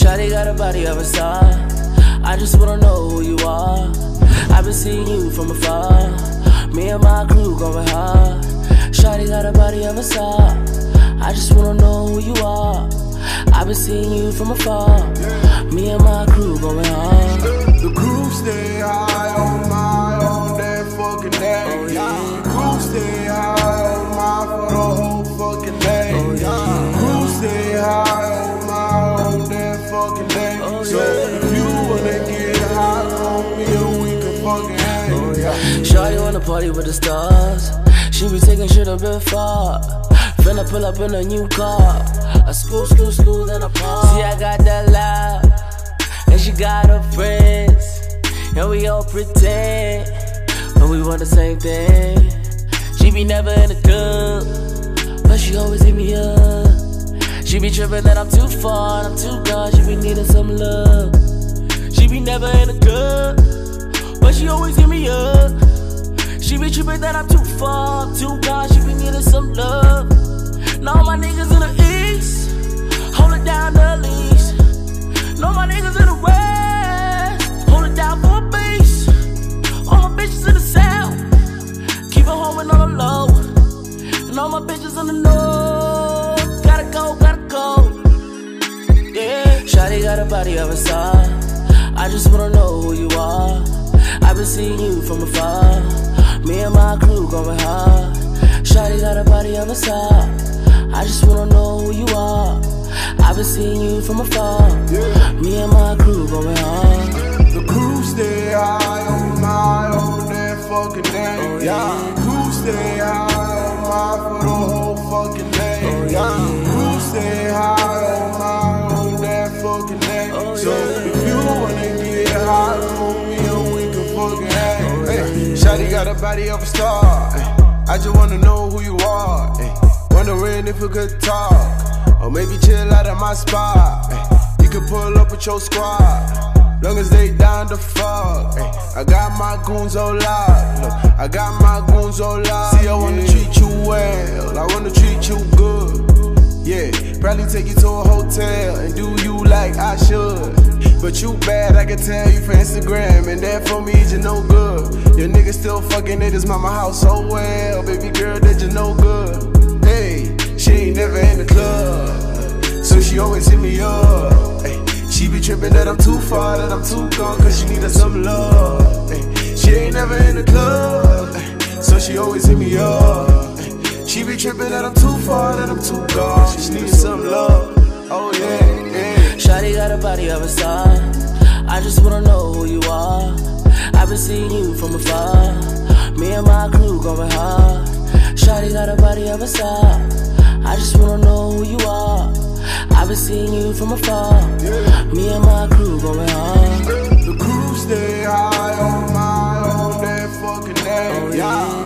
Shawty got a body of a star. I just wanna know who you are. I've been seeing you from afar. Me and my crew going hard. Shawty got a body of a star. I just wanna know who you are. I've been seeing you from afar. Me and my crew going hard. The crew stay high on my all that fucking day. Oh, yeah. The crew stay high on my for the whole fucking day. Oh, yeah. The crew stay high on my all that fucking day. Oh, so yeah. if you wanna get high on me, and we can fucking hang. Oh, yeah. Shawty wanna party with the stars. She be taking shit a bit far. Finna pull up in a new car. A school, then a park. See, I got that loud, and she got her friends, and we all pretend, but we want the same thing. She be never in the club, but she always hit me up. She be tripping that I'm too far, and I'm too gone. She be needing some love. She be never in the club, but she always hit me up. She be tripping that I'm too far, I'm too gone. She be needing some love. Now my niggas in the east, hold it down the least. Know my niggas in the west, hold it down for a base. All my bitches in the south, keep it homing on the low. And all my bitches in the north, gotta go. Yeah, Shawty got a body of a star. I just wanna know who you are. I've been seeing you from afar. Me and my crew going hard. Shawty got a body of a star. I just wanna know who you are. I've been seeing you from afar. Me and my crew going hard. The crew stay high on my all that fucking day. Oh, yeah. The crew stay high on my for the whole fucking day. Oh, yeah. The crew stay high on my all that fucking day. Oh, so yeah. if you wanna get high on me, and we can fucking hang. Oh, Hey, yeah. Shawty got a body of a star. Hey, I just wanna know who you are. Hey, wondering if we could talk, or maybe chill out at my spot. Hey, you could pull up with your squad. Long as they down to fuck. Ay, I got my goons all loud. Look, I got my goons all loud. See, I wanna treat you well, I wanna treat you good. Yeah, probably take you to a hotel and do you like I should. But you bad, I can tell you for Instagram, and that for me you no good. Your nigga still fucking at his mama house so well. Baby girl, that you no good. Hey, she ain't never in the club, so she always hit me up. Ay, she be tripping that I'm too far, that I'm too gone, cause she needed some love. Ay, she ain't never in the club, ay, so she always hit me up. Ay, she be tripping that I'm too far, that I'm too gone, she needs some love. Oh yeah, yeah. Shawty got a body of a star. I just wanna know who you are. I've been seeing you from afar. Me and my crew going hard. Shawty got a body of a star. I just wanna know who you are. I've been seeing you from afar. Me and my crew going hard. The crew stay high on my all that fucking day. Oh, yeah.